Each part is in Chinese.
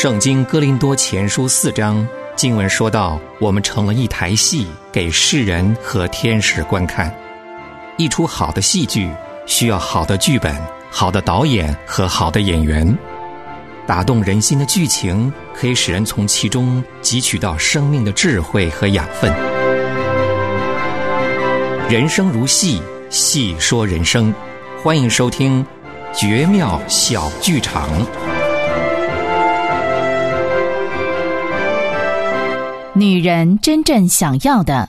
圣经哥林多前书4章经文说到，我们成了一台戏，给世人和天使观看。一出好的戏剧需要好的剧本、好的导演和好的演员。打动人心的剧情可以使人从其中汲取到生命的智慧和养分。人生如戏，戏说人生。欢迎收听绝妙小剧场。 女人真正想要的。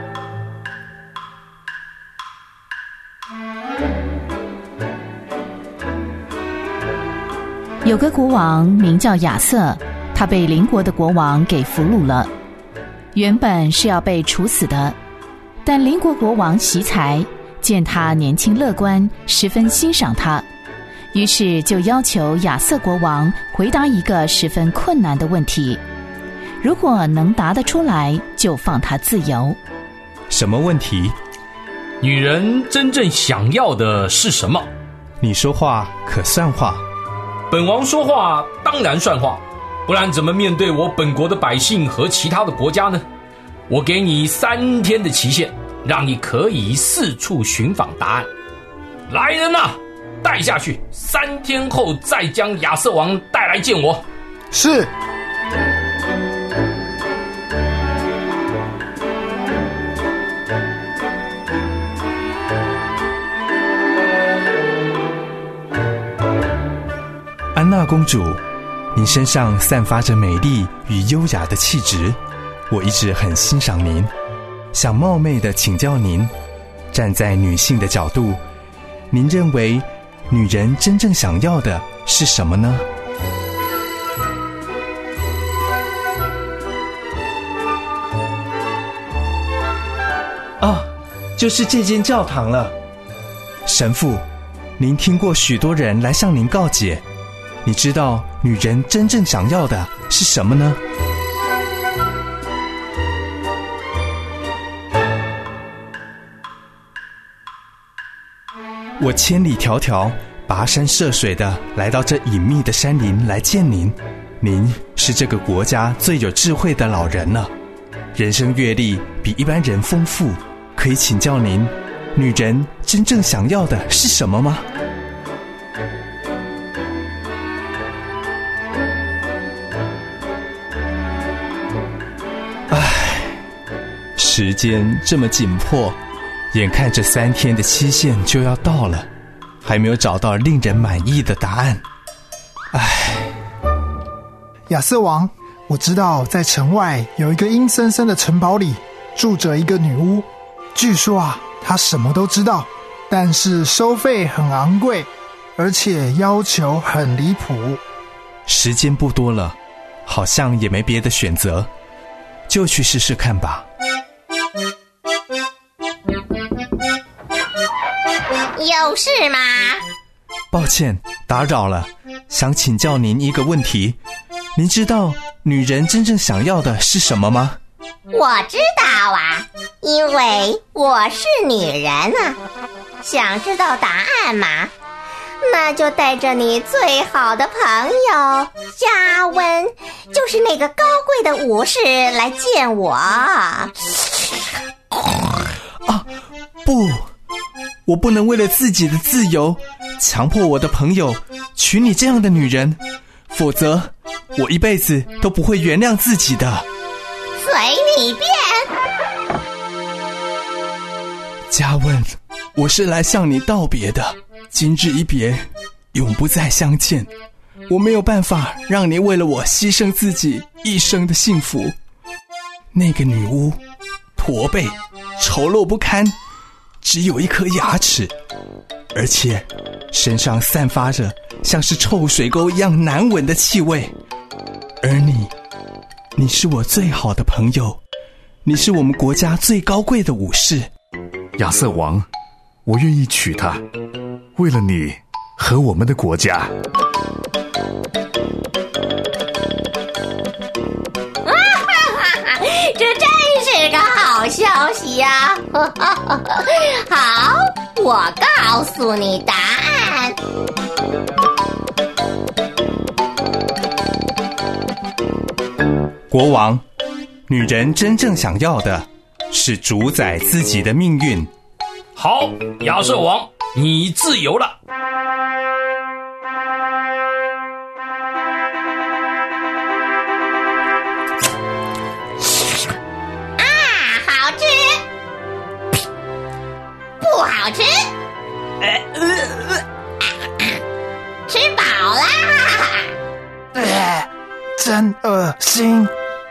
有个国王名叫亚瑟，他被邻国的国王给俘虏了，原本是要被处死的，但邻国国王惜才，见他年轻乐观，十分欣赏他，于是就要求亚瑟国王回答一个十分困难的问题，如果能答得出来，就放他自由。 什么问题？ 女人真正想要的是什么？ 你说话可算话？ 本王说话当然算话，不然怎么面对我本国的百姓和其他的国家呢？我给你3天的期限，让你可以四处寻访答案。来人啊，带下去，3天后再将亚瑟王带来见我。 是。 安娜公主，您身上散发着美丽与优雅的气质，我一直很欣赏您，想冒昧地请教您，站在女性的角度，您认为女人真正想要的是什么呢？ 就是这间教堂了。 神父，您听过许多人来向您告解，你知道女人真正想要的是什么呢？我千里迢迢跋山涉水的来到这隐秘的山林来见您，您是这个国家最有智慧的老人了，人生阅历比一般人丰富，可以请教您，女人真正想要的是什么吗？时间这么紧迫，眼看着3天的期限就要到了，还没有找到令人满意的答案。 亚瑟王，我知道在城外有一个阴森森的城堡里住着一个女巫，据说她什么都知道，但是收费很昂贵，而且要求很离谱。 时间不多了，好像也没别的选择，就去试试看吧。 有事吗？ 抱歉，打扰了，想请教您一个问题，您知道女人真正想要的是什么吗？ 我知道啊，因为我是女人啊。想知道答案吗？那就带着你最好的朋友嘉温，就是那个高贵的武士来见我。 不，我不能为了自己的自由强迫我的朋友娶你这样的女人，否则我一辈子都不会原谅自己的。 随你便。 嘉温，我是来向你道别的，今日一别，永不再相见。我没有办法让你为了我牺牲自己一生的幸福。那个女巫驼背，丑陋不堪，只有一颗牙齿，而且身上散发着像是臭水沟一样难闻的气味。而你是我最好的朋友，你是我们国家最高贵的武士。 亚瑟王，我愿意娶她，为了你和我们的国家。 这真是个好消息呀！好，我告诉你答案。 国王，女人真正想要的是主宰自己的命运。 好，亚瑟王，你自由了。 好吃，不好吃，吃饱啦。 真恶心！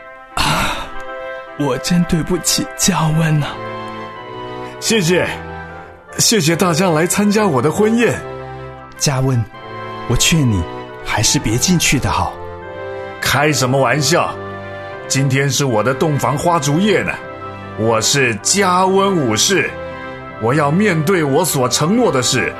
我真对不起嘉温啊。 谢谢大家来参加我的婚宴。 嘉温，我劝你还是别进去的好。 开什么玩笑，今天是我的洞房花烛夜呢。我是嘉温武士，我要面对我所承诺的事。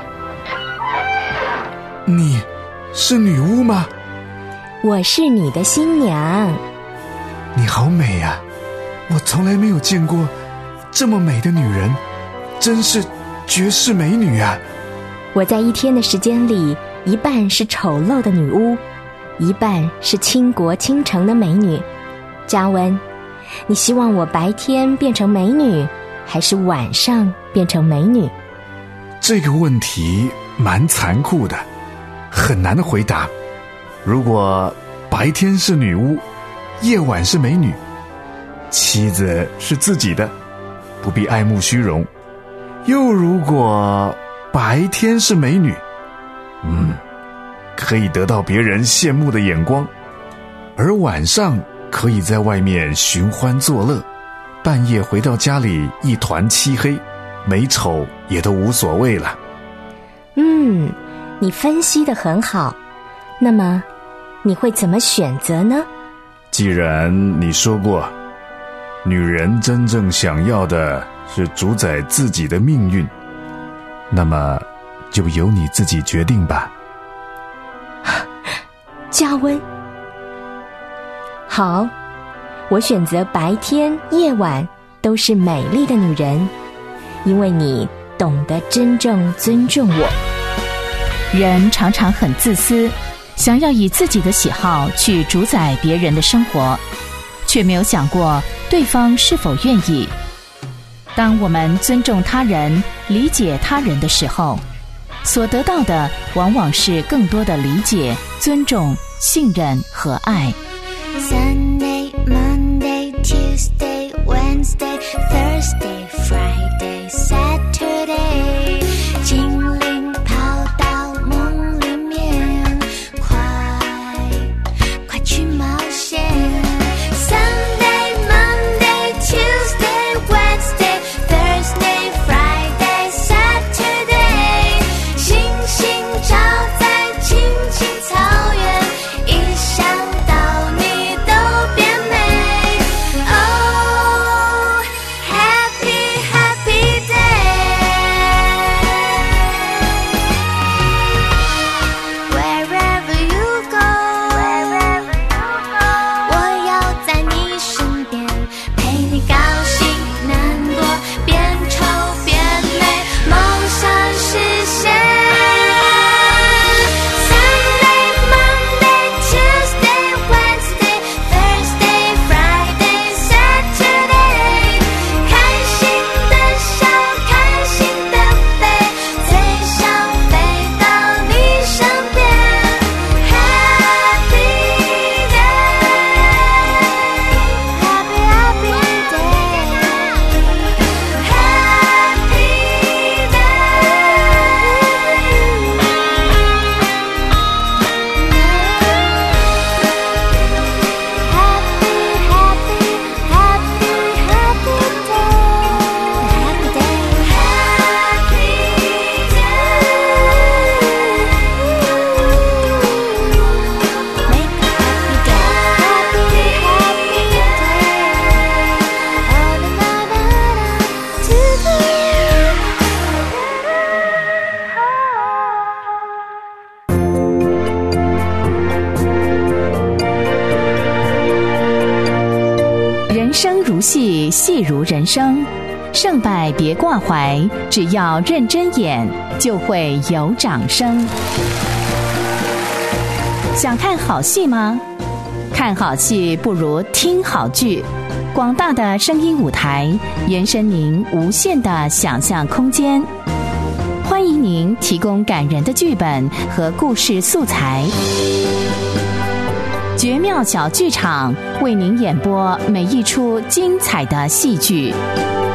你是女巫吗？ 我是你的新娘。 你好美啊，我从来没有见过这么美的女人，真是绝世美女啊。 我在1天的时间里，一半是丑陋的女巫，一半是倾国倾城的美女。嘉温，你希望我白天变成美女，还是晚上变成美女？ 这个问题蛮残酷的，很难的回答。如果白天是女巫，夜晚是美女，妻子是自己的，不必爱慕虚荣。又如果白天是美女，可以得到别人羡慕的眼光，而晚上可以在外面寻欢作乐，半夜回到家里一团漆黑，美丑也都无所谓了。 你分析得很好。那么你会怎么选择呢？ 既然你说过，女人真正想要的是主宰自己的命运，那么就由你自己决定吧。 嘉温，好，我选择白天夜晚都是美丽的女人，因为你懂得真正尊重我。 人常常很自私，想要以自己的喜好去主宰别人的生活，却没有想过对方是否愿意。当我们尊重他人、理解他人的时候，所得到的往往是更多的理解、尊重、信任和爱。 Sunday, Monday, Tuesday, Wednesday, Thursday, Friday, Saturday， 精灵跑到梦里面，快去冒险。Sunday, Monday, Tuesday, Wednesday, Thursday, Friday, Saturday， 星星照在青青草原，一想到你都变美。Oh, happy, happy day. Wherever you go， 我要在你身边，陪你高兴难过，变丑变美，梦想实现。Sunday, Monday, Tuesday, Wednesday, Thursday, Friday, Saturday， 开心的笑，开心的飞，最想飞到你身边。Happy day, happy, happy day, happy day。 人生如戏，戏如人生，胜败别挂怀，只要认真演，就会有掌声。想看好戏吗？ 看好戏不如听好剧，广大的声音舞台延伸您无限的想象空间。欢迎您提供感人的剧本和故事素材，绝妙小剧场为您演播每一出精彩的戏剧。